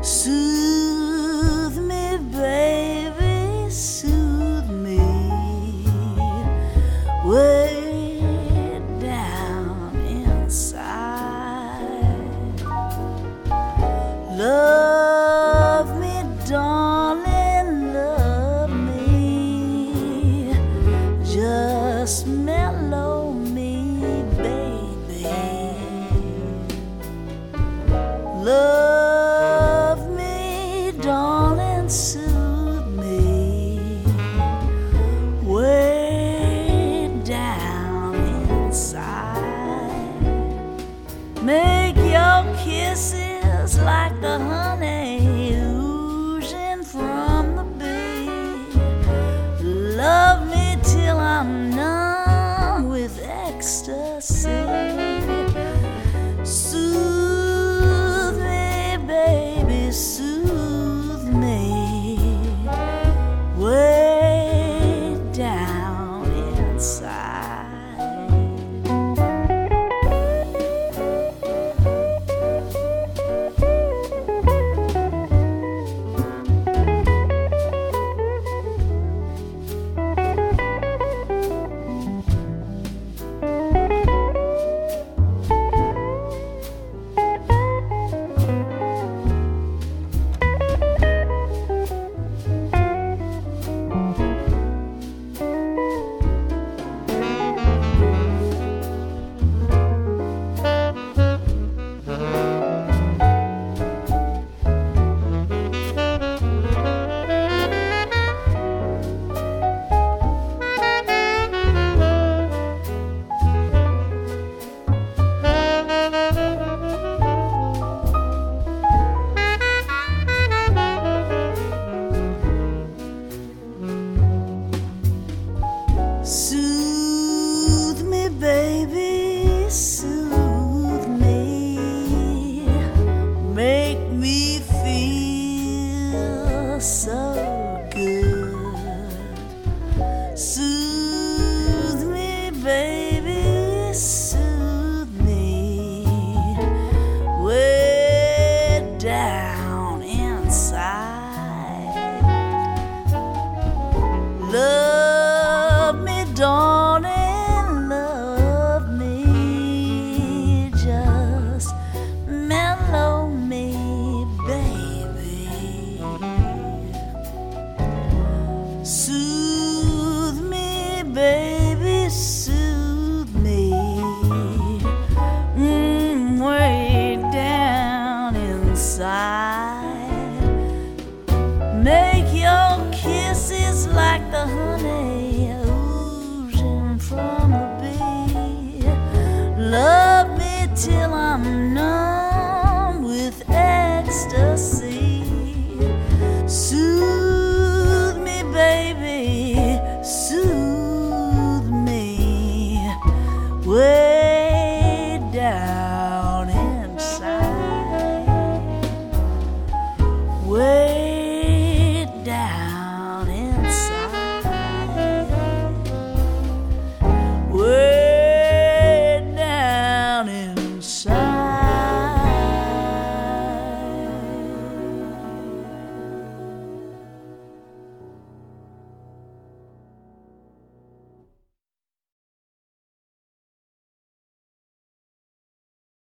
Soothe me, baby, soothe me way down inside. Love me, darling, love me. Just mellow me, baby. Love me, darling, soothe me way down inside. Make your kisses like the honey oozing from the bee. Love me till I'm numb with ecstasy. Soothe me, baby, soothe me way down inside. Soothe me, baby, soothe me. Make me feel so good. Soothe me, baby, soothe me way down inside. Love me, darling, love me. Just mellow me, baby. Soothe me, baby, soothe me way down inside. Make your kisses like the honey oozing from a bee. Love me till I'm numb with ecstasy. Soothe me, baby, soothe me way down inside. Way